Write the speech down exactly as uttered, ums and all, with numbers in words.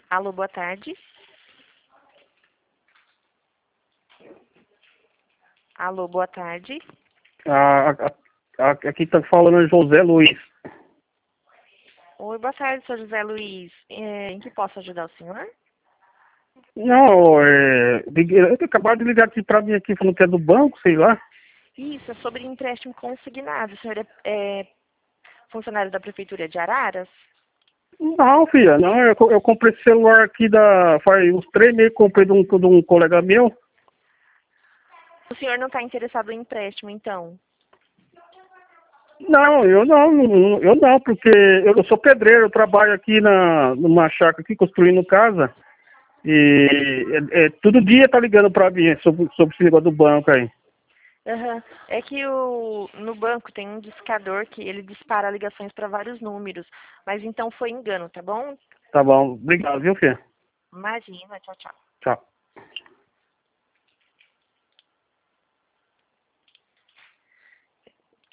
Alô, boa tarde. Alô, boa tarde. Ah, a- a- aqui está falando é José Luiz. Oi, boa tarde, senhor José Luiz. É, em que posso ajudar o senhor? Não, é, liguei- eu acabaram de ligar aqui para mim aqui, falando que é do banco, sei lá. Isso, é sobre empréstimo consignado. O senhor é, é funcionário da Prefeitura de Araras? Não, filha, não, eu, co- eu comprei esse celular aqui da, faz uns três meses que comprei de um, de um colega meu. O senhor não está interessado em empréstimo, então? Não, eu não, não- eu não, porque eu, eu sou pedreiro, eu trabalho aqui na, numa chácara aqui, construindo casa. E é, é, todo dia tá ligando para mim sobre, sobre esse negócio do banco aí. Aham. É que o, no banco tem um discador que ele dispara ligações para vários números. Mas então foi engano, tá bom? Tá bom, obrigado, viu, filha? Imagina, tchau, tchau. Tchau.